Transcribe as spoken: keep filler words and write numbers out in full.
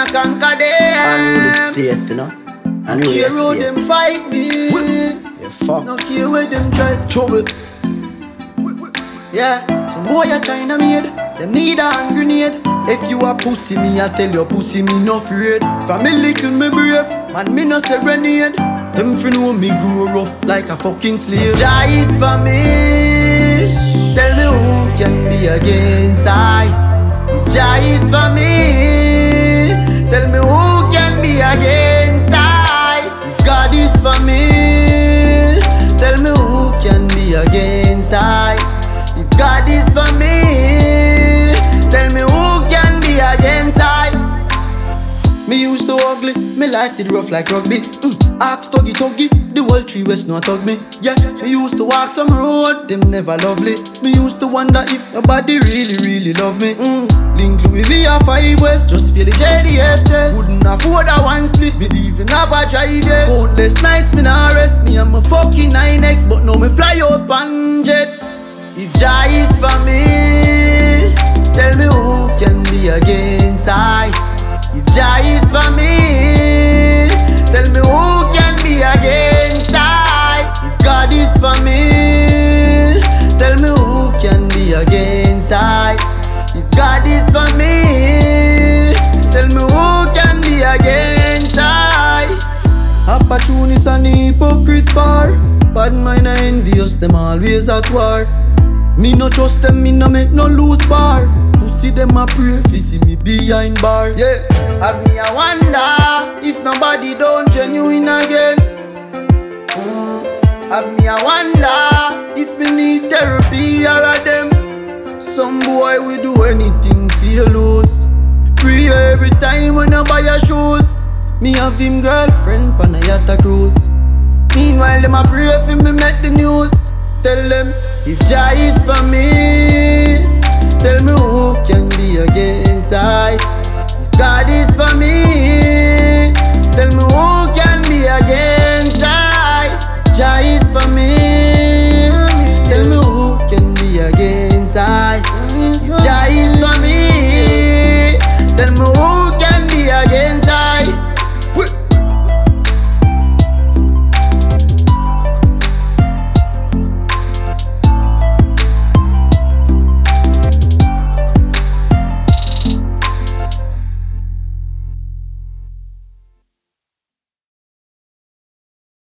conquer them. Unruly state, you know. Unruly Care how state. them fight me. You fuck. No care where them try trouble. Yeah, some boy a China made. Them need a hand grenade. If you a pussy, me I tell you pussy me no afraid. Family kill me brave, man me no serenade. Them fi know me grow rough like a fucking slave. Jah is for me. Tell me who can be against I. If Jah is for me, tell me who can be against I. If God is for me, tell me who can be against I. If God is for me, tell me who can be against I. Me used to ugly, me life did rough like rugby. mm. Ask Tuggy Tuggy, the whole tree west no tug me. Yeah, me used to walk some road, them never lovely. Me used to wonder if nobody really, really love me. mm. Link Louis V a five west, just feel the J D F test. Wouldn't afford a one split, me even have a drive yet. Countless nights me nah rest, me and my fucking nine X, but now me fly out pan jets. If Jah is for me, tell me who can be against I. If Jah is for me, tell me who can be against I. If God is for me, tell me who can be against I. If God is for me, tell me who can be against I. Opportunists and hypocrite bar, bad mind and envious, them always at war. Me no trust them, me no make no loose bar. Pussy them a pray fi see me behind bar. Yeah, have me a wonder if nobody don't genuine again. mm. Have me a wonder if me need therapy or a them. Some boy will do anything for you lose. Pray every time when I buy your shoes. Me have him girlfriend pan a yacht a cruise. Meanwhile them a pray for me make the news. Tell them if Jah is for me,